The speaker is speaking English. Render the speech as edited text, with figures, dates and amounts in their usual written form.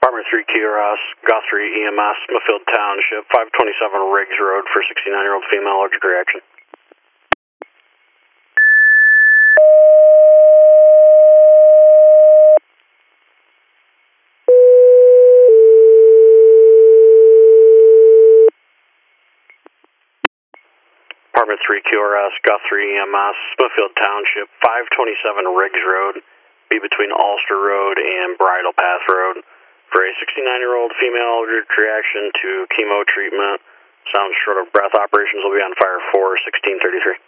Department 3 QRS, Guthrie EMS, Smithfield Township, 527 Riggs Road for 69-year-old female allergic reaction. Department 3 QRS, Guthrie EMS, Smithfield Township, 527 Riggs Road, be between Ulster Road and Bridle Path Road, for a 69-year-old female allergic reaction to chemo treatment. Sounds short of breath. Operations will be on fire for 1633.